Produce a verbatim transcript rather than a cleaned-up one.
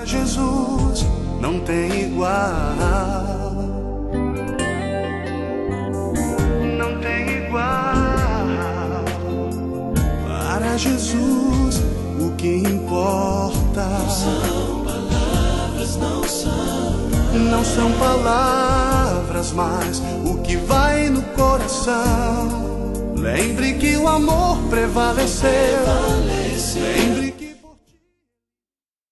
Jesus não tem igual, não tem igual. Para Jesus o que importa não são palavras, não são não são palavras, mas o que vai no coração. Lembre que o amor prevaleceu, prevaleceu.